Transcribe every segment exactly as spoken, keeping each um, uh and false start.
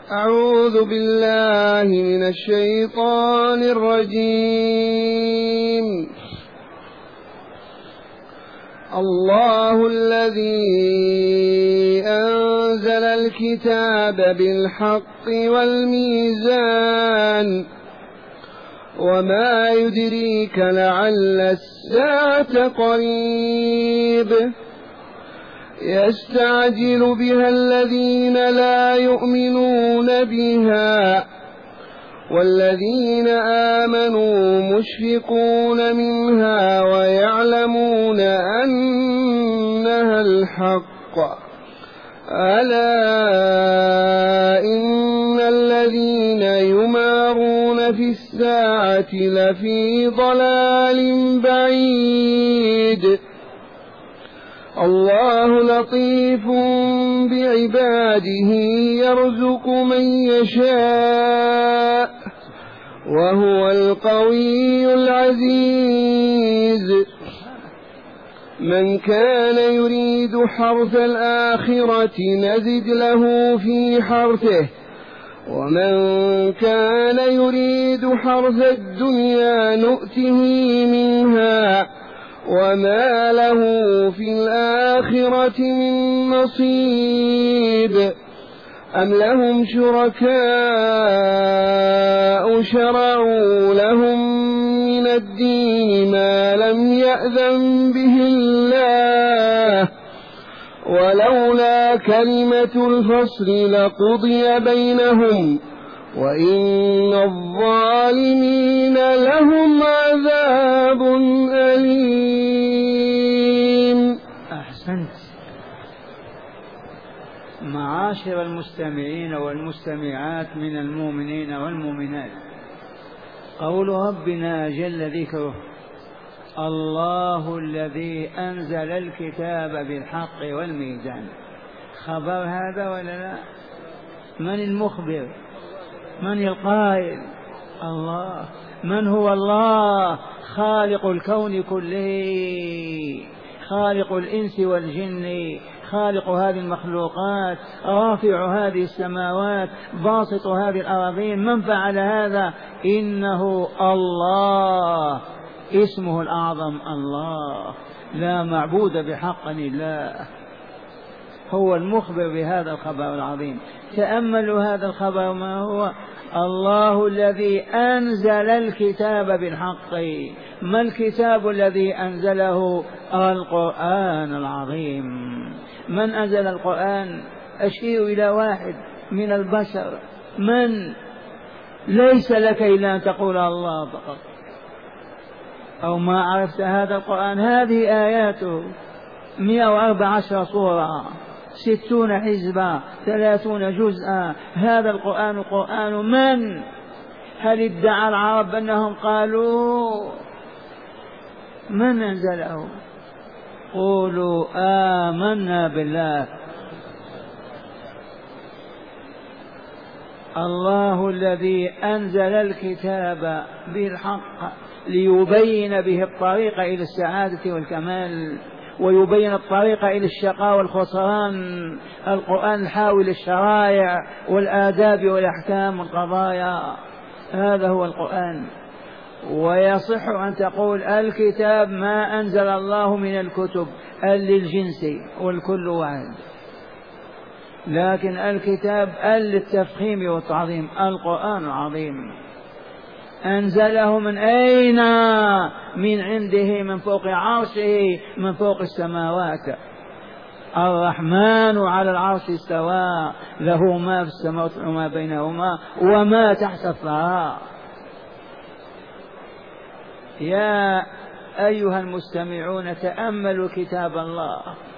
أعوذ بالله من الشيطان الرجيم. الله الذي أنزل الكتاب بالحق والميزان وما يدريك لعل الساعة قريب يستعجل بها الذين لا يؤمنون بها والذين آمنوا مشفقون منها ويعلمون أنها الحق. ألا إن الذين يمارون في الساعة لفي ضلال بعيد. الله لطيف بعباده يرزق من يشاء وهو القوي العزيز. من كان يريد حرث الآخرة نزد له في حرثه ومن كان يريد حرث الدنيا نؤته منها وما له في الآخرة من نصيب. أم لهم شركاء شرعوا لهم من الدين ما لم يأذن به الله ولولا كلمة الفصل لقضي بينهم وإن الظالمين لهم عذاب أليم. أحسنت. معاشر المستمعين والمستمعات من المؤمنين والمؤمنات، قول ربنا جل ذكره: الله الذي أنزل الكتاب بالحق والميزان. خبر هذا ولا لا؟ من المخبر؟ من القائل؟ الله. من هو الله؟ خالق الكون كله، خالق الإنس والجن، خالق هذه المخلوقات، رافع هذه السماوات، باسط هذه الأراضين. من فعل هذا؟ إنه الله، اسمه الأعظم الله، لا معبود بحق إلا هو المخبر بهذا الخبر العظيم. تأملوا هذا الخبر ما هو: الله الذي أنزل الكتاب بالحق. ما الكتاب الذي أنزله؟ القرآن العظيم. من أنزل القرآن؟ أشير إلى واحد من البشر. من؟ ليس لك إلا أن تقول الله فقط. أو ما عرفت هذا القرآن؟ هذه آياته مئة وأربع عشر سورة، ستون حزبا، ثلاثون جزءا. هذا القرآن قرآن من؟ هل ادعى العرب أنهم قالوا؟ من أنزله؟ قولوا آمنا بالله. الله الذي أنزل الكتاب بالحق ليبين به الطريق إلى السعادة والكمال ويبين الطريق إلى الشقاء والخسران. القرآن حاول الشرائع والآداب والأحكام والقضايا، هذا هو القرآن. ويصح أن تقول الكتاب ما أنزل الله من الكتب، ال للجنس والكل واحد، لكن الكتاب ال للتفخيم والتعظيم. القرآن العظيم أنزله من أين؟ من عنده، من فوق عرشه، من فوق السماوات. الرحمن على العرش استوى، له ما في السماوات وما بينهما وما تحت الثرى. يا أيها المستمعون تأملوا كتاب الله.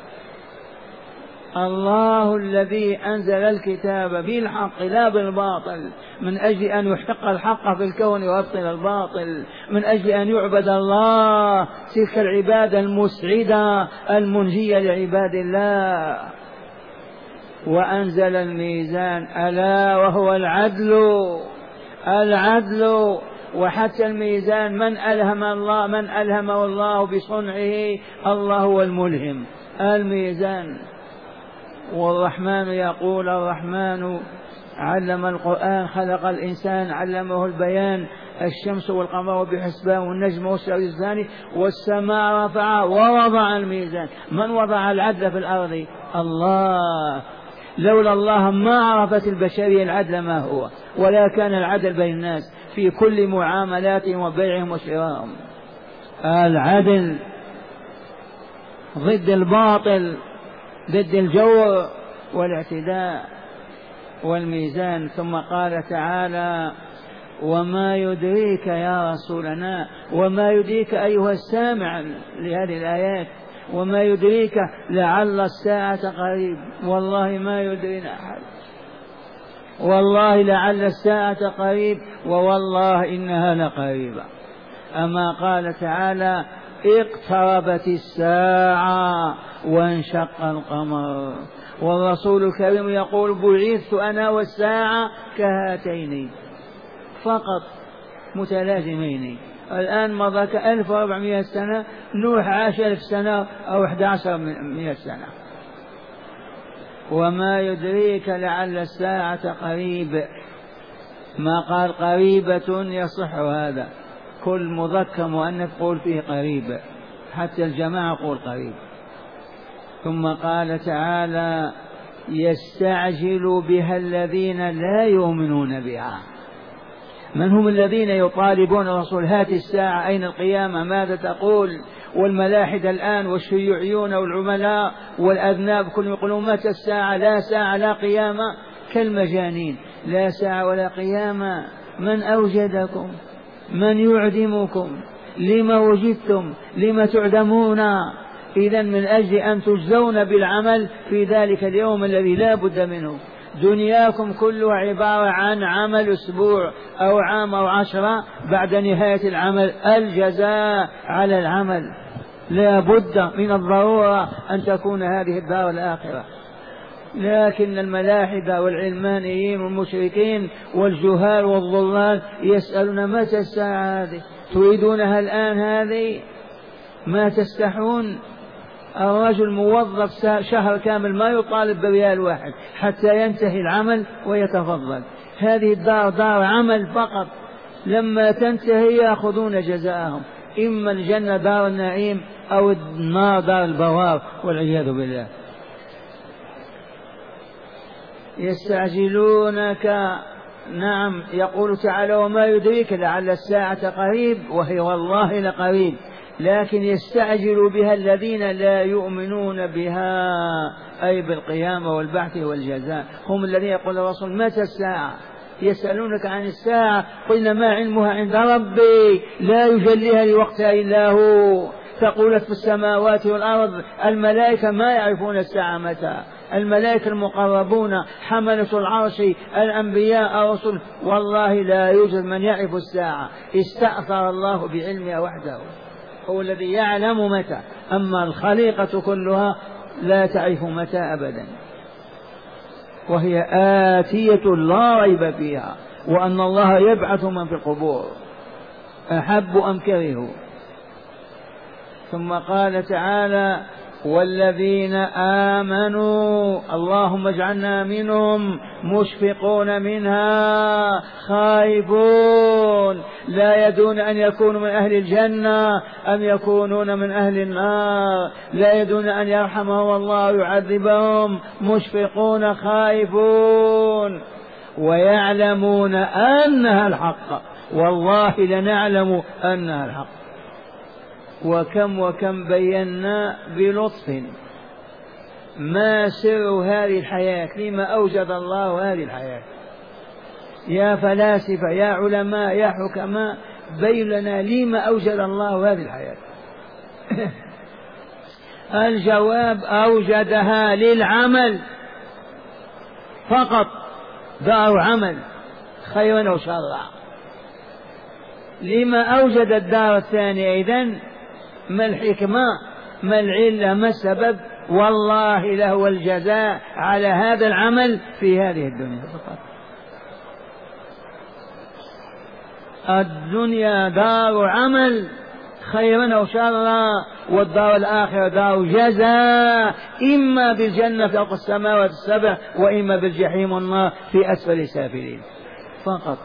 الله الذي أنزل الكتاب بالحق لا بالباطل، من أجل أن يحقق الحق في الكون ويبطل الباطل، من أجل أن يعبد الله، تلك العبادة المسعدة المنجية لعباد الله. وأنزل الميزان، ألا وهو العدل. العدل. وحتى الميزان من ألهم الله، من ألهمه الله بصنعه؟ الله هو الملهم. الميزان. والرحمن يقول: الرحمن علم القرآن، خلق الإنسان، علمه البيان، الشمس والقمر بحسبان والنجم والشجر الثاني، والسماء رفعها ووضع الميزان. من وضع العدل في الأرض؟ الله. لولا الله ما عرفت البشرية العدل ما هو، ولا كان العدل بين الناس في كل معاملاتهم وبيعهم وشرائهم. العدل ضد الباطل، ضد الجور والاعتداء. والميزان. ثم قال تعالى: وما يدريك يا رسولنا، وما يدريك أيها السامع لهذه الآيات، وما يدريك لعل الساعة قريب. والله ما يدرينا أحد، والله لعل الساعة قريب، ووالله إنها لقريبة. أما قال تعالى: اقتربت الساعة وانشق القمر. والرسول الكريم يقول: بعثت أنا والساعة كهاتين فقط متلازمين. الآن مضى ألف وأربعمائة سنة، نوح عاش ألف سنة أو أحد عشر مئة سنة. وما يدريك لعل الساعة قريب. ما قال قريبة يصح هذا، كل مذكر مؤنث قول فيه قريب، حتى الجماعة قول قريب. ثم قال تعالى: يستعجل بها الذين لا يؤمنون بها. من هم الذين يطالبون الرسول: هات الساعة، أين القيامة، ماذا تقول؟ والملاحدة الآن والشيوعيون والعملاء والأذناب كلهم يقولون: متى الساعة؟ لا ساعة لا قيامة، كالمجانين. لا ساعة ولا قيامة. من أوجدكم؟ من يعدمكم؟ لما وجدتم؟ لما تعدمون؟ إذن من أجل أن تجزون بالعمل في ذلك اليوم الذي لا بد منه. دنياكم كلها عبارة عن عمل أسبوع أو عام أو عشرة، بعد نهاية العمل الجزاء على العمل. لا بد من الضرورة أن تكون هذه الدار الآخرة. لكن الملاحدة والعلمانيين والمشركين والجهال والضلال يسألون: متى الساعة هذه؟ تريدونها الآن هذه؟ ما تستحون؟ الرجل موظف شهر كامل ما يطالب بريال واحد حتى ينتهي العمل ويتفضل. هذه الدار دار عمل فقط، لما تنتهي يأخذون جزاءهم، إما الجنة دار النعيم أو النار دار البوار والعياذ بالله. يستعجلونك. نعم، يقول تعالى: وما يدريك لعل الساعة قريب، وهي والله لقريب، لكن يستعجل بها الذين لا يؤمنون بها، أي بالقيامة والبعث والجزاء. هم الذين يقول الرسول: متى الساعة؟ يسألونك عن الساعة، قلنا: ما علمها عند ربي، لا يجليها لوقتها إلا هو، ثقلت في السماوات والأرض. الملائكة ما يعرفون الساعة متى، الملائكة المقربون، حملة العرش، الأنبياء، الرسل، والله لا يوجد من يعرف الساعة. استأثر الله بعلمها وحده، هو الذي يعلم متى، أما الخليقة كلها لا تعرف متى أبدا، وهي آتية لا ريب فيها، وأن الله يبعث من في القبور أحب أم كرهوا. ثم قال تعالى: والذين آمنوا، اللهم اجعلنا منهم، مشفقون منها خائفون، لا يدون أن يكونوا من أهل الجنة أم يكونون من أهل النار، لا يدون أن يرحمهم الله ويعذبهم، مشفقون خائفون، ويعلمون أنها الحق. والله لنعلم أنها الحق. وكم وكم بينا بلطف ما سر هذه الحياة، لما أوجد الله هذه الحياة. يا فلاسفة، يا علماء، يا حكماء، بين لنا لما أوجد الله هذه الحياة. الجواب: أوجدها للعمل فقط، دار عمل خيرا أو شرا. لما أوجد الدار الثانية إذن؟ ما الحكمة؟ ما العلة؟ ما السبب؟ والله له الجزاء على هذا العمل في هذه الدنيا فقط. الدنيا دار عمل خيرا أو شرا، والدار الآخرة دار جزاء، إما بالجنة فوق السماوات السبع، وإما بالجحيم والنار في أسفل السافلين فقط.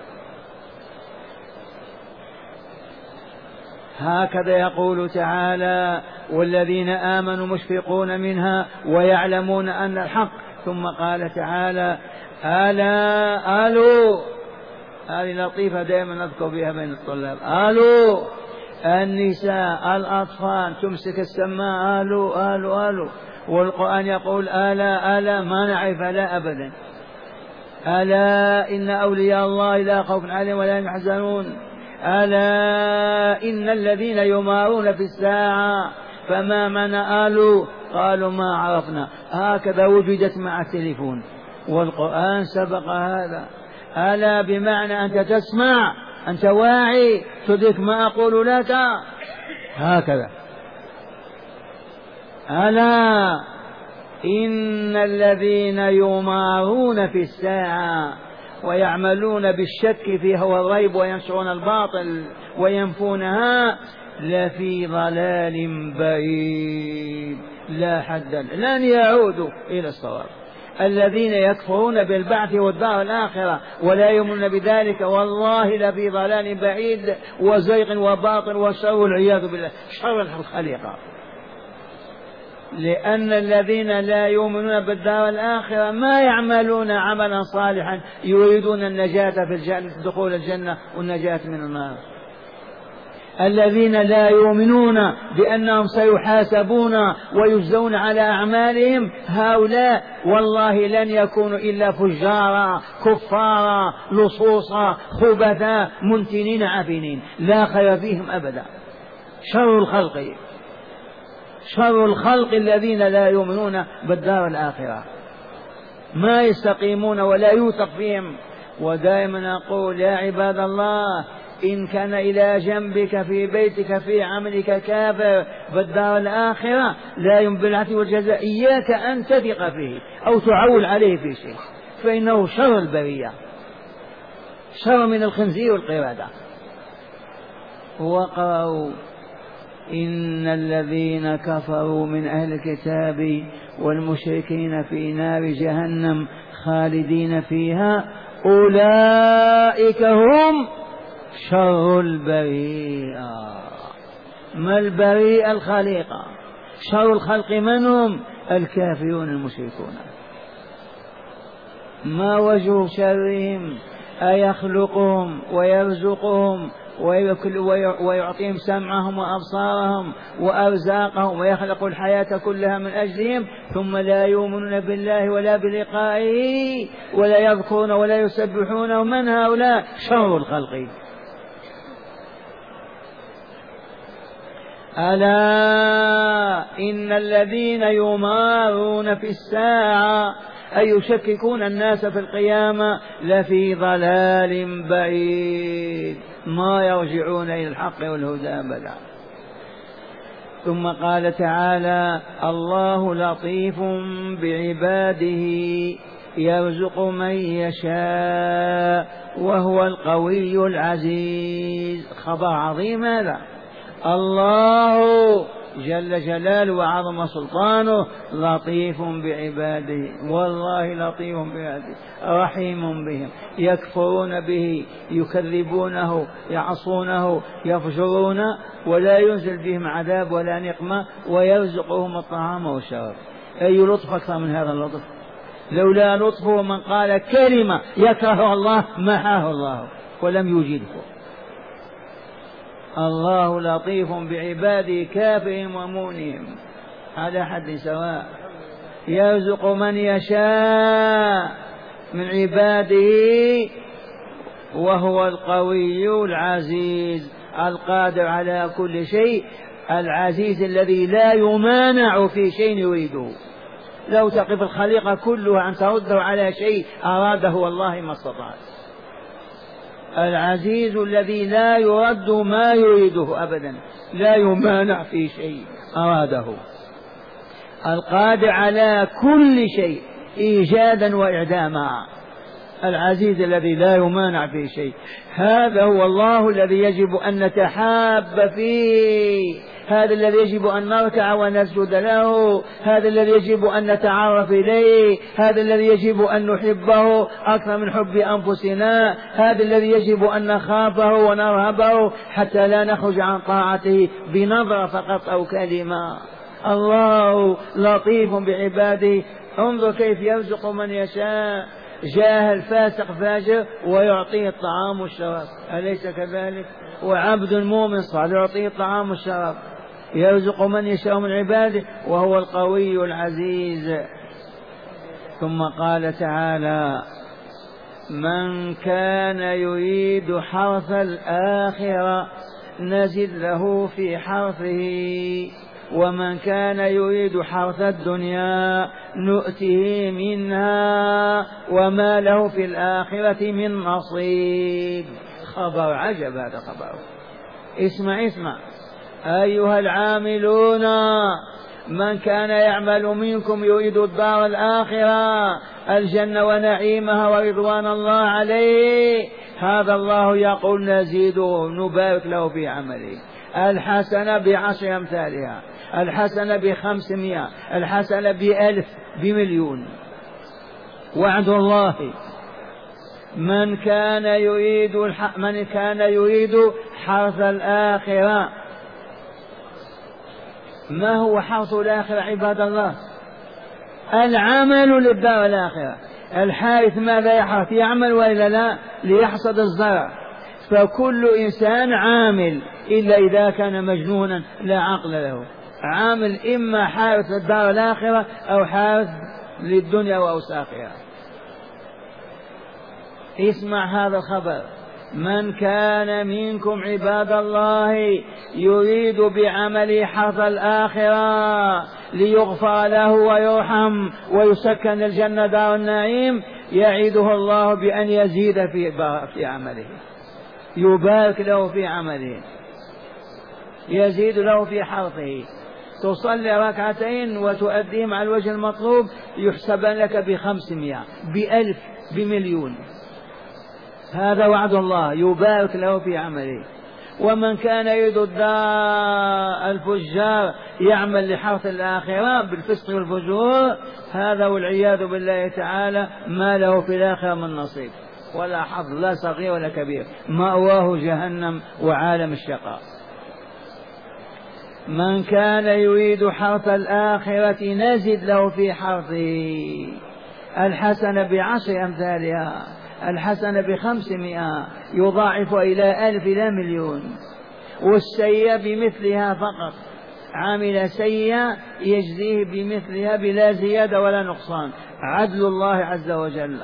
هكذا يقول تعالى: والذين آمنوا مشفقون منها ويعلمون أن الحق. ثم قال تعالى: ألا ألو، هذه لطيفة دائما نذكر بها بين الطلاب، ألو النساء الأطفال تمسك السماء ألو ألو ألو، والقرآن يقول ألا ألا، ما نعرف لا أبدا. ألا إن أولياء الله لا خوف عليهم ولا هم يحزنون. ألا إن الذين يمارون في الساعة فما من آلوا قالوا ما عرفنا. هكذا وجدت مع التليفون، والقرآن سبق هذا. ألا بمعنى أنت تسمع، أنت واعي، تدرك ما أقول لك، هكذا. ألا إن الذين يمارون في الساعة ويعملون بالشك فيها والريب وينشرون الباطل وينفونها لفي ضلال بعيد لا حد، لن يعودوا إلى الصواب. الذين يكفرون بالبعث والدار الآخرة ولا يؤمنون بذلك والله لفي ضلال بعيد وزيغ وباطل وشر والعياذ بالله، شر الخليقة. لأن الذين لا يؤمنون بالدار الآخرة ما يعملون عملا صالحا يريدون النجاة في الجنة، دخول الجنة والنجاة من النار. الذين لا يؤمنون بأنهم سيحاسبون ويجزون على أعمالهم، هؤلاء والله لن يكونوا إلا فجارا كفارا لصوصا خبثا منتنين عفنين، لا خير فيهم أبدا. شر الخلق، شر الخلق الذين لا يؤمنون بالدار الآخرة، ما يستقيمون ولا يوثق فيهم. ودائما أقول يا عباد الله: إن كان إلى جنبك في بيتك في عملك كافر بالدار الآخرة لا يؤمن بالبعث والجزاء، إياك أن تثق فيه أو تعول عليه في شيء، فإنه شر البرية، شر من الخنزير والقردة. وقرأوا: إن الذين كفروا من أهل الكتاب والمشركين في نار جهنم خالدين فيها أولئك هم شر البريئة. ما البريئة؟ الخليقة. شر الخلق من هم؟ الكافرون المشركون. ما وجه شرهم؟ أيخلقهم ويرزقهم ويعطيهم سمعهم وأبصارهم وأرزاقهم ويخلق الحياة كلها من أجلهم، ثم لا يؤمنون بالله ولا بلقائه ولا يذكرون ولا يسبحون. من هؤلاء؟ شر الخلق. ألا إن الذين يمارون في الساعة أي يشككون الناس في القيامة لفي ضلال بعيد، ما يرجعون إلى الحق والهدى أبدا. ثم قال تعالى: الله لطيف بعباده يرزق من يشاء وهو القوي العزيز. خبر عظيم هذا. الله جل جلاله وعظم سلطانه لطيف بعباده، والله لطيف بعباده رحيم بهم. يكفرون به، يكذبونه، يعصونه، يفجرون، ولا ينزل بهم عذاب ولا نقمة، ويرزقهم الطعام والشراب. أي لطف أكثر من هذا اللطف؟ لولا لطفه من قال كلمة يكره الله محاه الله ولم يوجده. الله لطيف بعباده كافهم ومؤمنهم على حد سواء. يرزق من يشاء من عباده وهو القوي العزيز القادر على كل شيء، العزيز الذي لا يمانع في شيء يريده. لو تقف الخليقة كلها أن ترده على شيء أراده والله ما استطاعت. العزيز الذي لا يرد ما يريده أبدا، لا يمانع في شيء أراده. القادر على كل شيء إيجادا وإعداما. العزيز الذي لا يمانع فيه شيء. هذا هو الله الذي يجب أن نتحاب فيه، هذا الذي يجب أن نركع ونسجد له، هذا الذي يجب أن نتعرف إليه، هذا الذي يجب أن نحبه أكثر من حب أنفسنا، هذا الذي يجب أن نخافه ونرهبه حتى لا نخرج عن طاعته بنظرة فقط أو كلمة. الله لطيف بعباده، انظر كيف يرزق من يشاء، جاهل فاسق فاجر ويعطيه الطعام والشراب، أليس كذلك؟ وعبد مؤمن صالح يعطيه الطعام والشراب، يرزق من يشاء من عباده وهو القوي العزيز. ثم قال تعالى: من كان يريد حرث الآخرة نزد له في حرثه ومن كان يريد حرث الدنيا نؤته منها وما له في الآخرة من نصيب. خبر عجب هذا خبر. اسمع اسمع أيها العاملون، من كان يعمل منكم يريد الدار الآخرة الجنة ونعيمها ورضوان الله عليه، هذا الله يقول نزيده نبارك له في عمله. الحسنة بعشر أمثالها، الحسنة بخمسمائة، الحسنة بألف، بمليون. وعد الله. من كان يريد الح... من كان يريد حرث الآخرة. ما هو حرث الآخرة عباد الله؟ العمل للدار الآخرة. الحارث ماذا يحرث؟ يعمل وإلا لا؟ ليحصد الزرع. فكل إنسان عامل إلا إذا كان مجنونا لا عقل له، عامل إما حارث للدار الآخرة أو حارث للدنيا وأوساخها. اسمع هذا الخبر: من كان منكم عباد الله يريد بعمل حرث الآخرة ليغفر له ويرحم ويسكن الجنة دار النعيم، يعيده الله بأن يزيد في في عمله، يبارك له في عمله، يزيد له في حرثه. تصلي ركعتين وتؤديهم على الوجه المطلوب يحسب لك بخمسمائة، بألف، بمليون. هذا وعد الله، يبارك له في عمله. ومن كان يريد الدار الفجار يعمل لحرث الآخرة بالفسق والفجور، هذا والعياذ بالله تعالى ما له في الآخرة من نصيب ولا حظ، لا صغير ولا كبير، مأواه جهنم وعالم الشقاء. من كان يريد حرث الآخرة نزد له في حرثه. الحسنة بعشر أمثالها، الحسنة بخمسمائة، يضاعف إلى ألف إلى مليون. والسيئة بمثلها فقط، عامل سيئة يجزيه بمثلها بلا زيادة ولا نقصان، عدل الله عز وجل.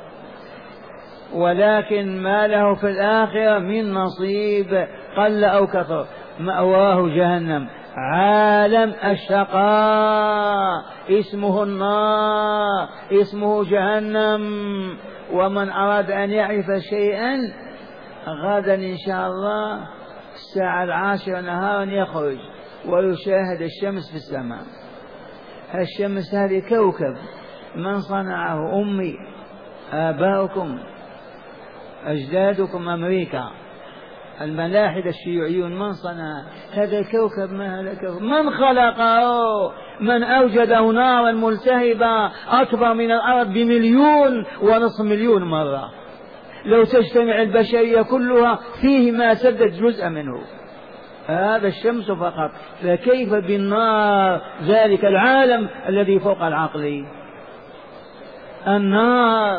ولكن ما له في الآخرة من نصيب قل أو كثر، مأواه جهنم، عالم الشقاء، اسمه النار، اسمه جهنم. ومن أراد أن يعرف شيئا غدا إن شاء الله الساعة العاشرة نهارا يخرج ويشاهد الشمس في السماء. الشمس هذه كوكب، من صنعه؟ أمي، آباؤكم، أجدادكم، أمريكا، الملاحدة الشيوعيون، من صنع هذا الكوكب؟ ما هذا الكوكب؟ من خلقه؟ من أوجده؟ نارا ملتهبة أكبر من الأرض بمليون ونصف مليون مرة، لو تجتمع البشرية كلها فيه ما سدت جزء منه. هذا الشمس فقط، فكيف بالنار، ذلك العالم الذي فوق العقل، النار.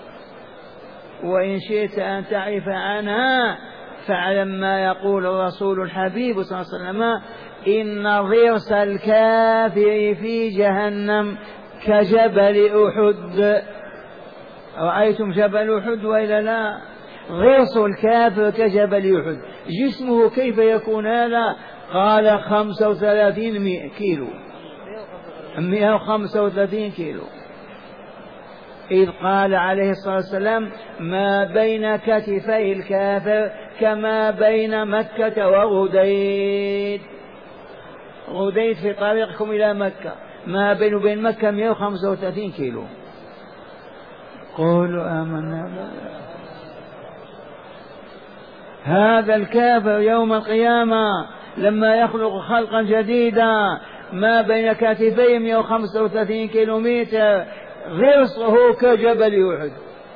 وإن شئت أن تعرف عنها فاعلم ما يقول الرسول الحبيب صلى الله عليه وسلم: إن ضرس الكافر في جهنم كجبل أحد. رأيتم جبل أحد وإلا لا؟ ضرس الكافر كجبل أحد. جسمه كيف يكون هذا؟ قال خمسة وثلاثين كيلو، مئة وخمسة وثلاثين كيلو. إذ قال عليه الصلاة والسلام: ما بين كتفي الكافر كما بين مكة وغديد. غديد في طريقكم إلى مكة، ما بين وبين مكة مئة وخمسة وثلاثين كيلو. قولوا آمنا بالله. هذا الكافر يوم القيامة لما يخلق خلقا جديدا ما بين كتفيه مئة وخمسة وثلاثين كيلومتر غرصه كجبل أحد.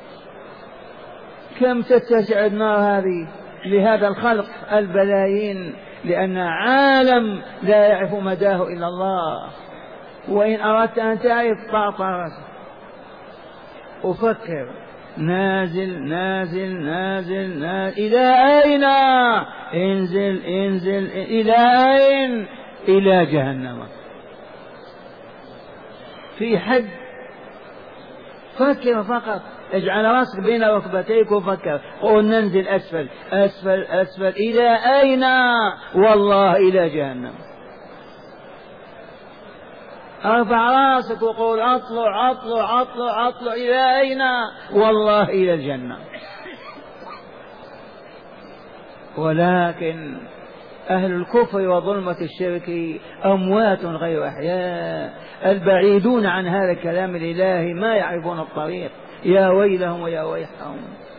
كم تتسع النار هذه لهذا الخلق البلايين، لأن عالم لا يعرف مداه إلا الله. وإن أردت أن تعرف طاطا وفكر نازل نازل نازل نازل إلى أين؟ انزل انزل إلى أين؟ إلى جهنم. في حد؟ فكر فقط، اجعل راسك بين ركبتيك وفكر. قل ننزل أسفل أسفل أسفل إلى أين؟ والله إلى جهنم. ارفع راسك وقول اطلع اطلع اطلع اطلع الى اين؟ والله الى الجنة. ولكن اهل الكفر وظلمة الشرك اموات غير احياء، البعيدون عن هذا الكلام الالهي ما يعرفون الطريق. يا ويلهم ويا ويحهم.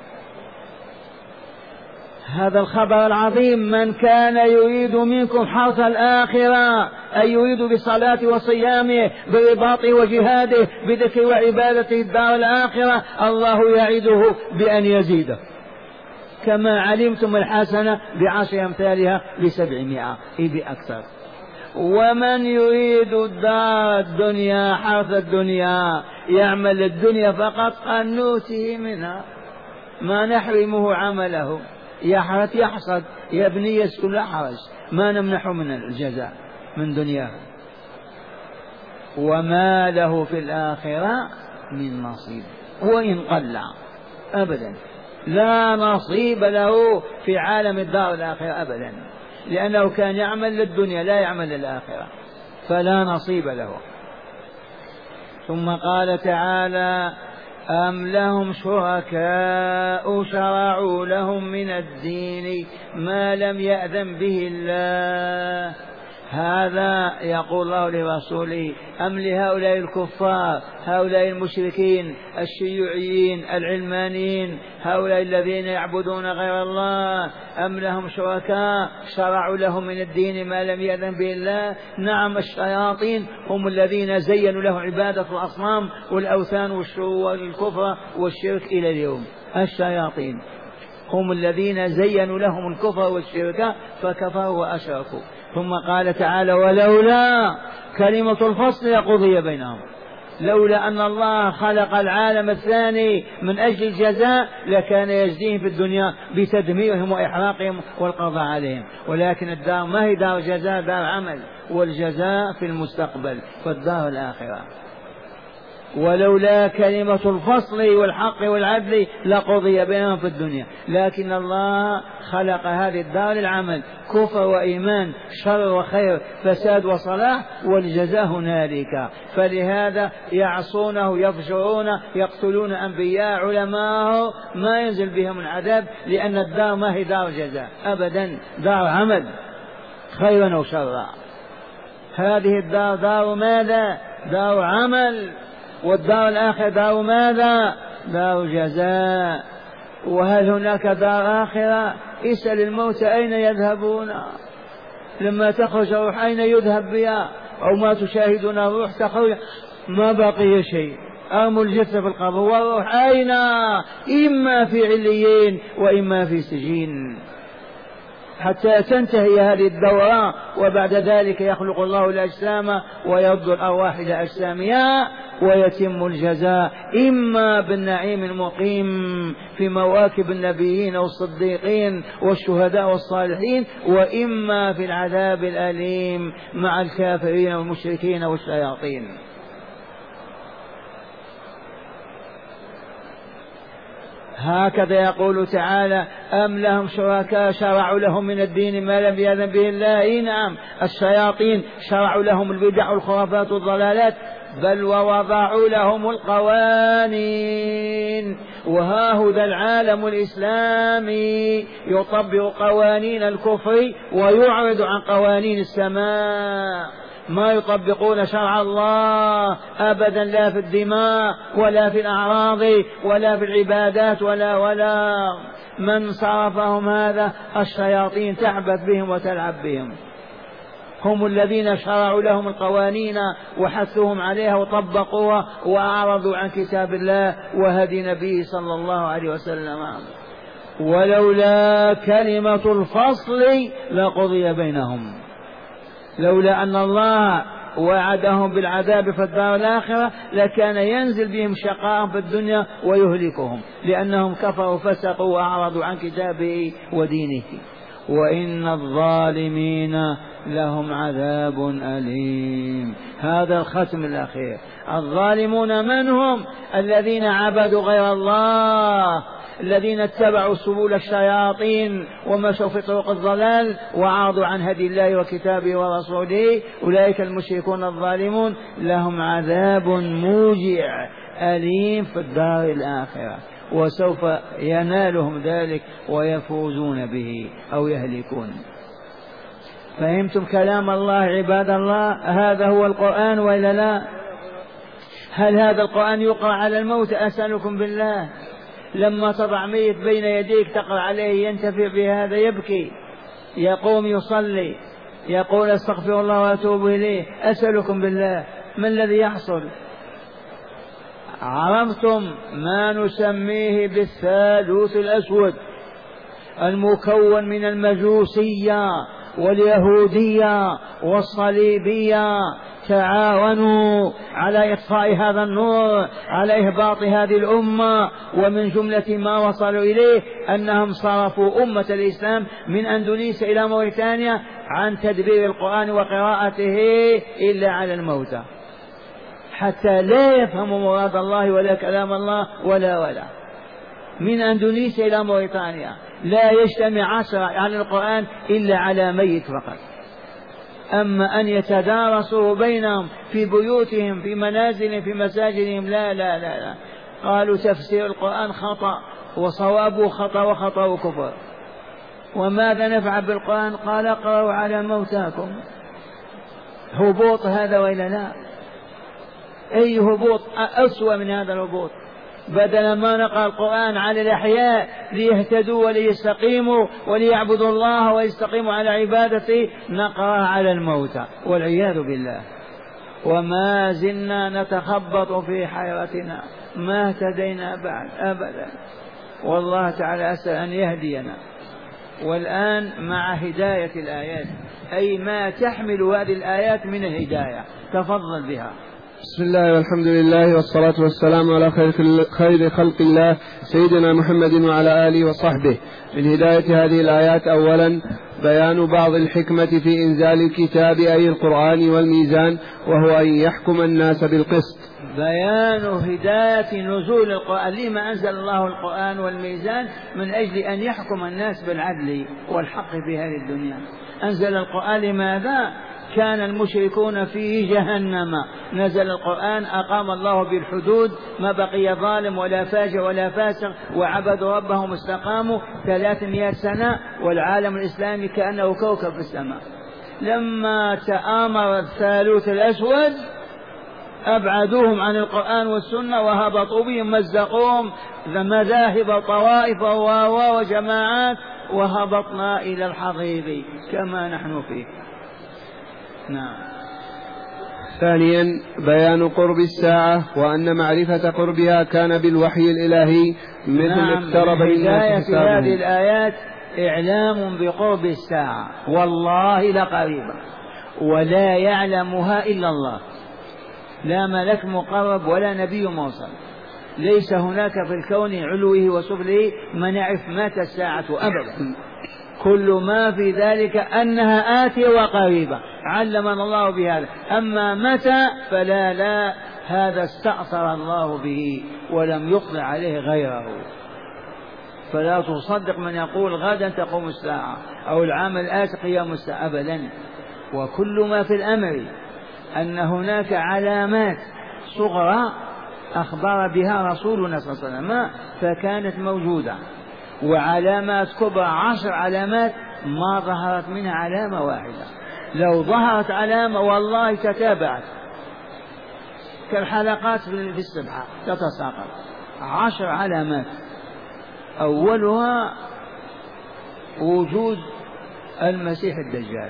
هذا الخبر العظيم: من كان يريد منكم حرث الآخرة، أي يريد بصلاته وصيامه برباطه وجهاده بذكر وعبادته الدار الآخرة، الله يعده بأن يزيده. كما علمتم الحسنة بعشر أمثالها بسبعمائة، إي بأكثر. ومن يريد الدار الدنيا حرث الدنيا يعمل الدنيا فقط أن نؤتيه منها، ما نحرمه عمله. يحرث يحصد يبني يسكن لا حرج، ما نمنحه من الجزاء من دنياه. وما له في الآخرة من نصيب وإن قل أبدا، لا نصيب له في عالم الدار الآخرة أبدا، لأنه كان يعمل للدنيا لا يعمل للآخرة، فلا نصيب له. ثم قال تعالى: أم لهم شركاء شرعوا لهم من الدين ما لم يأذن به الله. هذا يقول الله لرسوله: أم لهؤلاء الكفار، هؤلاء المشركين الشيوعيين العلمانيين، هؤلاء الذين يعبدون غير الله، أم لهم شركاء شرعوا لهم من الدين ما لم يأذن به الله؟ نعم، الشياطين هم الذين زينوا له عبادة الأصنام والأوثان والكفر والشرك إلى اليوم. الشياطين هم الذين زينوا لهم الكفر والشرك فكفروا وأشركوا. ثم قال تعالى: ولولا كلمة الفصل لقضي بينهم. لولا أن الله خلق العالم الثاني من أجل الجزاء لكان يجزيهم في الدنيا بتدميرهم وإحراقهم والقضاء عليهم، ولكن الدار ما هي دار جزاء، دار عمل، والجزاء في المستقبل فالدار الآخرة. ولولا كلمة الفصل والحق والعدل لقضي بينهم في الدنيا، لكن الله خلق هذه الدار للعمل، كفر وإيمان، شر وخير، فساد وصلاح، والجزاء هنالك. فلهذا يعصونه يفجرون يقتلون أنبياء علماء ما ينزل بهم العذاب، لأن الدار ما هي دار جزاء أبدا، دار عمل خيرا أو شرا. هذه الدار دار ماذا؟ دار عمل. والدار الآخرة دار ماذا؟ دار جزاء. وهل هناك دار آخرة؟ اسأل الموت أين يذهبون لما تخرج الروح، أين يذهب بها؟ أو ما تشاهدون الروح تخرج ما بقي شيء، أرموا الجثة في القبر، والروح أين؟ إما في عليين وإما في سجين، حتى تنتهي هذه الدورة، وبعد ذلك يخلق الله الأجسام ويرد الأرواح إلى أجسامها، ويتم الجزاء إما بالنعيم المقيم في مواكب النبيين والصديقين والشهداء والصالحين، وإما في العذاب الأليم مع الكافرين والمشركين والشياطين. هكذا يقول تعالى: أم لهم شركاء شرعوا لهم من الدين ما لم يأذن به الله. نعم، الشياطين شرعوا لهم البدع والخرافات والضلالات، بل ووضعوا لهم القوانين. وهاهذا العالم الإسلامي يطبق قوانين الكفر ويعرض عن قوانين السماء، ما يطبقون شرع الله أبدا، لا في الدماء ولا في الأعراض ولا في العبادات ولا ولا من صرفهم هذا الشياطين تعبث بهم وتلعب بهم. هم الذين شرعوا لهم القوانين وحثوهم عليها وطبقوها وأعرضوا عن كتاب الله وهدي نبيه صلى الله عليه وسلم. ولولا كلمة الفصل لقضي بينهم، لولا أن الله وعدهم بالعذاب في الدار الآخرة لكان ينزل بهم شقاء في الدنيا ويهلكهم، لأنهم كفروا فسقوا وأعرضوا عن كتابه ودينه. وإن الظالمين لهم عذاب أليم. هذا الختم الأخير. الظالمون من هم؟ الذين عبدوا غير الله، الذين اتبعوا سبل الشياطين ومشوا في طرق الضلال وعرضوا عن هدي الله وكتابه ورسوله. أولئك المشركون الظالمون لهم عذاب موجع أليم في الدار الآخرة، وسوف ينالهم ذلك ويفوزون به أو يهلكون. فهمتم كلام الله عباد الله؟ هذا هو القرآن وإلا لا؟ هل هذا القرآن يقرأ على الموت؟ أسألكم بالله، لما تضع ميت بين يديك تقرأ عليه ينتفع بهذا؟ يبكي، يقوم يصلي، يقول استغفر الله وأتوب إليه. أسألكم بالله ما الذي يحصل؟ عرفتم ما نسميه بالثالوث الأسود المكون من المجوسية واليهودية والصليبية؟ تعاونوا على إطفاء هذا النور، على إهباط هذه الأمة. ومن جملة ما وصلوا إليه أنهم صرفوا أمة الإسلام من أندونيسيا إلى موريتانيا عن تدبير القرآن وقراءته إلا على الموتى، حتى لا يفهموا مراد الله ولا كلام الله ولا ولا من أندونيسيا إلى موريتانيا لا يجتمع عشرة على القرآن إلا على ميت فقط. أما أن يتدارسوا بينهم في بيوتهم في منازلهم في مساجدهم لا لا لا, لا. قالوا تفسير القرآن خطأ وصوابه خطأ وخطأ كفر. وماذا نفعل بالقرآن؟ قال اقرأوا على موتاكم. هبوط هذا وإلا لا؟ أي هبوط أسوأ من هذا الهبوط؟ بدل ما نقرأ القرآن على الأحياء ليهتدوا وليستقيموا وليعبدوا الله ويستقيموا على عبادته نقرأ على الموتى والعياذ بالله. وما زلنا نتخبط في حيرتنا، ما اهتدينا بعد أبدا. والله تعالى أسأل أن يهدينا. والآن مع هداية الآيات، أي ما تحمل هذه الآيات من الهداية، تفضل بها. بسم الله والحمد لله والصلاة والسلام على خير خلق الله سيدنا محمد وعلى آله وصحبه. من هداية هذه الآيات أولا بيان بعض الحكمة في إنزال الكتاب أي القرآن والميزان، وهو أن يحكم الناس بالقسط. بيان هداية نزول القرآن. لما أنزل الله القرآن والميزان؟ من أجل أن يحكم الناس بالعدل والحق في هذه الدنيا. أنزل القرآن لماذا؟ كان المشركون في جهنم، نزل القرآن أقام الله بالحدود، ما بقي ظالم ولا فاجر ولا فاسق، وعبدوا ربهم استقاموا ثلاثمائة سنة، والعالم الإسلامي كأنه كوكب في السماء. لما تآمر الثالوث الأسود أبعدوهم عن القرآن والسنة وهبطوا بهم، مزقوهم مذاهب طوائف وجماعات، وهبطنا إلى الحضيض كما نحن فيه. نعم. ثانيا بيان قرب الساعة، وأن معرفة قربها كان بالوحي الإلهي مثل نعم. اقترب الناس في هذه الآيات إعلام بقرب الساعة، والله لقريبة ولا يعلمها إلا الله، لا ملك مقرب ولا نبي مرسل، ليس هناك في الكون علوه وسفله من يعرف متى الساعة أبدا. كل ما في ذلك أنها آتية وقريبة، علمنا الله بهذا. أما متى فلا لا، هذا استأثر الله به ولم يطلع عليه غيره. فلا تصدق من يقول غدا تقوم الساعة أو العام الآتي قيام الساعة أبدا. وكل ما في الأمر أن هناك علامات صغرى أخبر بها رسولنا صلى الله عليه وسلم فكانت موجودة، وعلامات كبرى عشر علامات ما ظهرت منها علامة واحدة. لو ظهرت علامة والله تتابعت كالحلقات في السبحة تتساقط. عشر علامات، أولها وجود المسيح الدجال،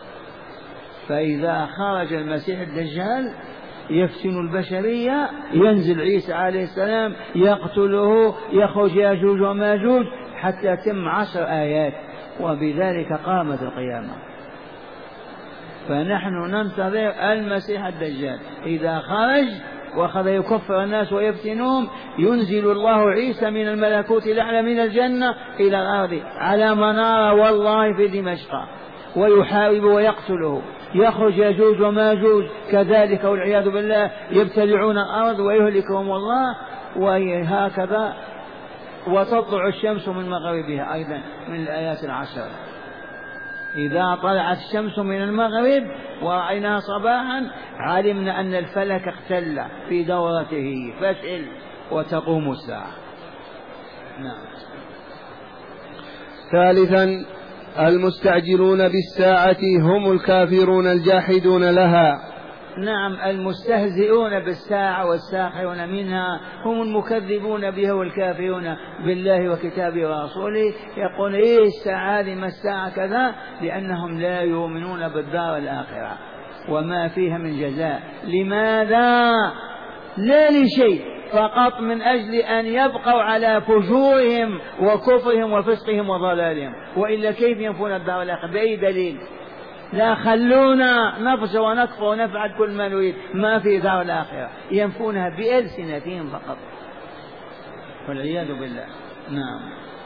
فإذا خرج المسيح الدجال يفتن البشرية، ينزل عيسى عليه السلام يقتله، يخرج ياجوج وماجوج حتى تم عشر آيات، وبذلك قامت القيامة. فنحن ننتظر المسيح الدجال، إذا خرج وأخذ يكفر الناس ويفتنهم ينزل الله عيسى من الملكوت الأعلى من الجنة إلى الأرض على منارة والله في دمشق، ويحارب ويقتله، يخرج يجوج وماجوج كذلك والعياذ بالله، يبتلعون الأرض ويهلكهم الله، وهكذا. وتطلع الشمس من مغربها أيضا من الآيات العشر، إذا طلعت الشمس من المغرب ورأيناها صباحا علمنا أن الفلك اختل في دورته فشل وتقوم الساعة. نعم. ثالثا المستعجلون بالساعة هم الكافرون الجاحدون لها. نعم، المستهزئون بالساعة والساخرون منها هم المكذبون بها والكافرون بالله وكتابه ورسوله، يقول إيه الساعة هذه، ما الساعة كذا، لأنهم لا يؤمنون بالدار الآخرة وما فيها من جزاء. لماذا؟ لا لشيء، فقط من أجل أن يبقوا على فجورهم وكفرهم وفسقهم وضلالهم، وإلا كيف ينفون الدار الآخرة؟ بأي دليل؟ لا، خلونا نفسه ونكفر ونفعل كل ما نريد، ما في دار الآخرة، ينفونها بألسنتهم فقط والعياذ بالله. نعم.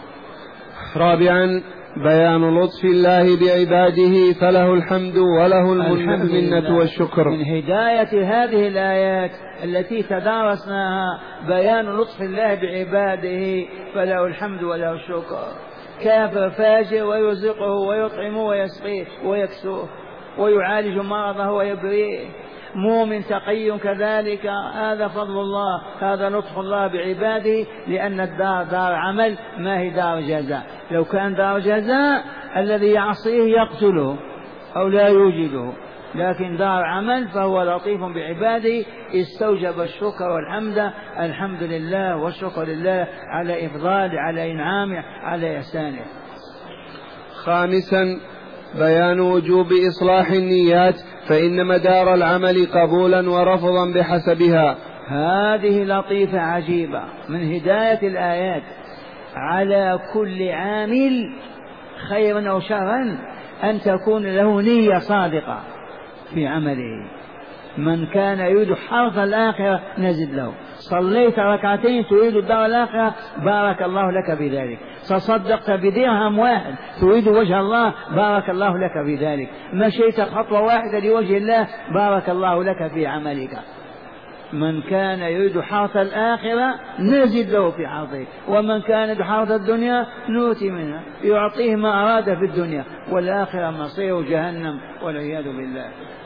رابعا بيان لطف الله بعباده فله الحمد وله المنة والشكر. من هداية هذه الآيات التي تدارسناها بيان لطف الله بعباده فله الحمد وله الشكر. كافر فاجر ويرزقه ويطعمه ويسقيه ويكسوه ويعالج مرضه ويبريه، مؤمن تقي كذلك، هذا فضل الله، هذا لطف الله بعباده، لأن الدار دار عمل ما هي دار جزاء. لو كان دار جزاء الذي يعصيه يقتله أو لا يوجده، لكن دار عمل فهو لطيف بعباده، استوجب الشكر والحمد. الحمد لله والشكر لله على إفضاله، على إنعامه، على إحسانه. خامسا بيان وجوب إصلاح النيات، فإن مدار العمل قبولا ورفضا بحسبها. هذه لطيفة عجيبة من هداية الآيات، على كل عامل خيرا أو شرا أن تكون له نية صادقة في عمله. من كان يريد حرث الآخرة نزد له، صليت ركعتين تريد الدار الآخرة بارك الله لك بذلك، تصدقت بدرهم واحد تريد وجه الله بارك الله لك بذلك، مشيت خطوة واحدة لوجه الله بارك الله لك في عملك. من كان يريد حرث الآخرة نزد له في حرثه، ومن كان يريد حرث الدنيا نؤتي منها، يعطيه ما أراد في الدنيا، والآخرة مصير جهنم والعياذ بالله.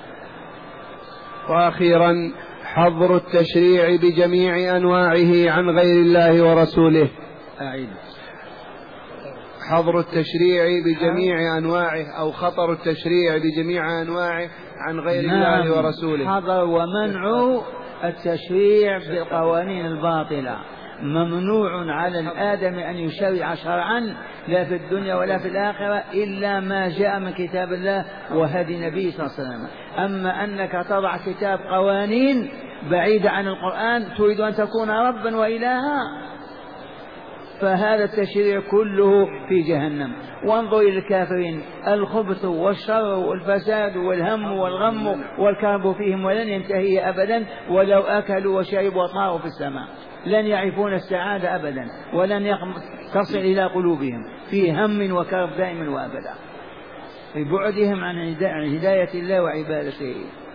وأخيرا حظر التشريع بجميع أنواعه عن غير الله ورسوله. أعيد. حظر التشريع بجميع أنواعه أو خطر التشريع بجميع أنواعه عن غير نعم. الله ورسوله. حظر ومنع التشريع بالقوانين الباطلة، ممنوع على الآدم أن يشرع شرعا لا في الدنيا ولا في الآخرة إلا ما جاء من كتاب الله وهدي نبي صلى الله عليه وسلم. أما أنك تضع كتاب قوانين بعيدة عن القرآن تريد أن تكون ربا وإلها، فهذا التشريع كله في جهنم. وانظر إلى الكافرين، الخبث والشر والفساد والهم والغم والكرب فيهم ولن ينتهي أبدا، ولو أكلوا وشربوا وطاروا في السماء لن يعرفون السعادة أبدا، ولن تصل إلى قلوبهم في هم وكرب دائما وأبدا، ببعدهم عن هداية الله وعبادته.